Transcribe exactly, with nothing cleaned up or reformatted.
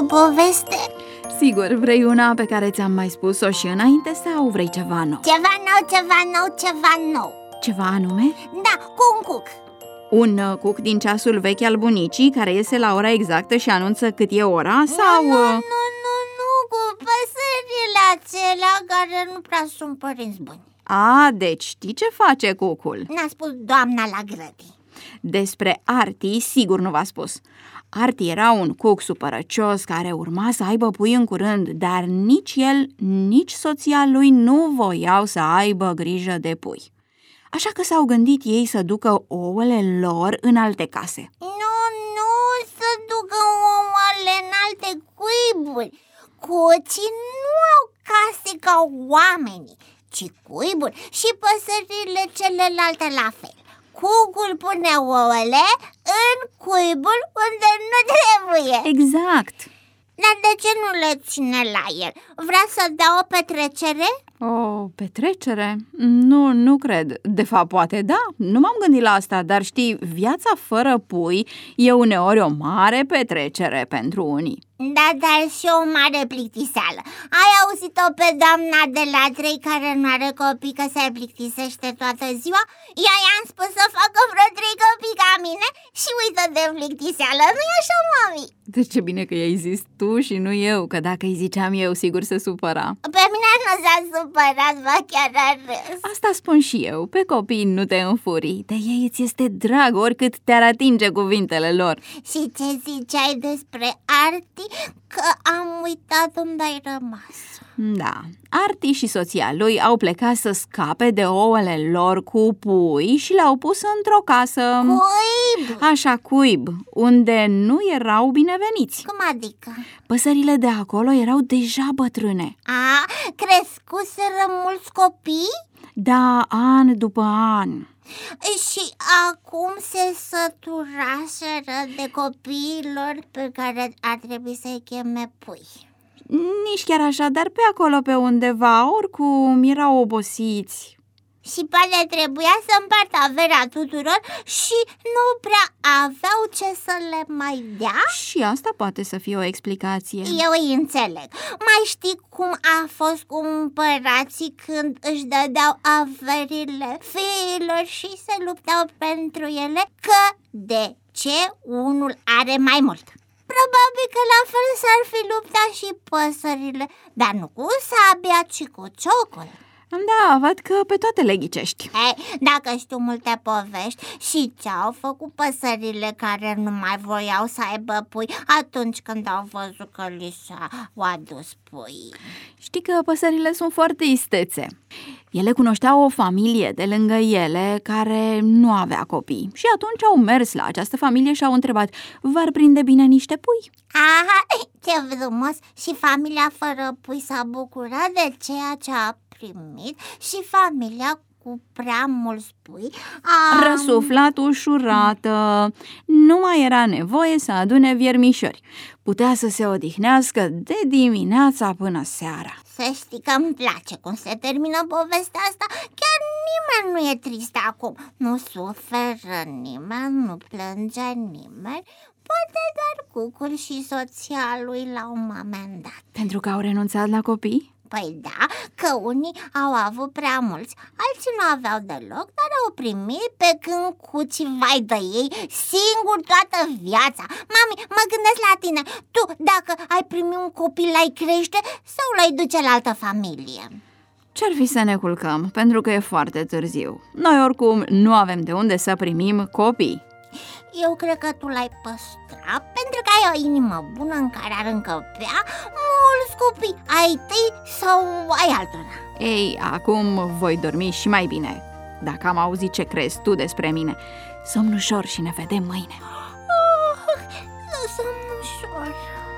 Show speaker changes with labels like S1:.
S1: poveste?
S2: Sigur, vrei una pe care ți-am mai spus-o și înainte sau vrei ceva nou?
S1: Ceva nou, ceva nou, ceva nou.
S2: Ceva anume?
S1: Da, cu un cuc.
S2: Un uh, cuc din ceasul vechi al bunicii care iese la ora exactă și anunță cât e ora? Sau...
S1: Nu, nu, nu, nu, nu, cu păsările acelea care nu prea sunt părinți buni.
S2: A, deci știi ce face cucul?
S1: Ne-a spus doamna la grădii.
S2: Despre Arti sigur nu v-a spus. Arti era un cuc supărăcios care urma să aibă pui în curând, dar nici el, nici soția lui nu voiau să aibă grijă de pui. Așa că s-au gândit ei să ducă ouăle lor în alte case.
S1: Nu, nu, să ducă ouăle în alte cuiburi. Cucii nu au case ca oamenii, ci cuiburi, și păsările celelalte la fel. Cucul pune ouăle în cuibul unde nu trebuie.
S2: Exact.
S1: Dar de ce nu le ține la el? Vrea să dea o petrecere?
S2: O petrecere? Nu, nu cred. De fapt, poate da, nu m-am gândit la asta, dar știi, viața fără pui e uneori o mare petrecere pentru unii.
S1: Da, dar și o mare plictiseală. Ai auzit-o pe doamna de la trei care nu are copii că se plictisește toată ziua? Eu i-am spus să facă vreo trei copii ca mine și uită de plictiseală, nu-i așa, mami?
S2: De ce bine că i-ai zis tu și nu eu, că dacă îi ziceam eu, sigur se supăra.
S1: Pe mine nu s-a supărat, ba chiar a râs.
S2: Asta spun și eu, pe copii nu te înfurii, de ei îți este drag oricât te-ar atinge cuvintele lor.
S1: Și ce ziceai despre Arti? Că am uitat unde ai rămas.
S2: Da, Arti și soția lui au plecat să scape de ouăle lor cu pui și le-au pus într-o casă.
S1: Cuib!
S2: Așa, cuib, unde nu erau bineveniți.
S1: Cum adică?
S2: Păsările de acolo erau deja bătrâne.
S1: A, crescuseră mulți copii?
S2: Da, an după an.
S1: Și acum se săturaseră de copiilor pe care ar trebui să-i cheme pui.
S2: Nici chiar așa, dar pe acolo pe undeva, oricum, erau obosiți.
S1: Și poate trebuia să împartă averea tuturor și nu prea aveau ce să le mai dea?
S2: Și asta poate să fie o explicație.
S1: Eu îi înțeleg. Mai știi cum a fost cu împărații când își dădeau averile fiilor și se luptau pentru ele? Că de ce unul are mai mult? Probabil că la fel s-ar fi luptat și păsările, dar nu cu sabia, ci cu ciocul.
S2: Da, văd că pe toate le ghicești.
S1: Ei, dacă știu multe povești, și ce au făcut păsările care nu mai voiau să aibă pui atunci când au văzut că li s-au adus pui?
S2: Știi că păsările sunt foarte istețe. Ele cunoșteau o familie de lângă ele care nu avea copii și atunci au mers la această familie și au întrebat: v-ar prinde bine niște pui?
S1: Aha, ce frumos! Și familia fără pui s-a bucurat de ceea ce a primit și familia cu prea mulți pui a...
S2: Răsuflat ușurată, nu mai era nevoie să adune viermișori. Putea să se odihnească de dimineața până seara.
S1: Să știi că îmi place cum se termină povestea asta. Chiar nimeni nu e trist acum. Nu suferă nimeni, nu plânge nimeni. Poate doar cucul și soția lui la un moment dat.
S2: Pentru că au renunțat la copii?
S1: Păi da, că unii au avut prea mulți, alții nu aveau deloc, dar au primit, pe când cucii, vai de ei, singur toată viața. Mami, mă gândesc la tine, tu dacă ai primi un copil, l-ai crește sau l-ai duce la altă familie?
S2: Ce-ar fi să ne culcăm, pentru că e foarte târziu. Noi oricum nu avem de unde să primim copii.
S1: Eu cred că tu l-ai păstrat pentru că ai o inimă bună în care ar încăpea mulți copii, ai tăi sau ai altora.
S2: Ei, acum voi dormi și mai bine. Dacă am auzit ce crezi tu despre mine. Somn ușor și ne vedem mâine.
S1: Oh, somn ușor.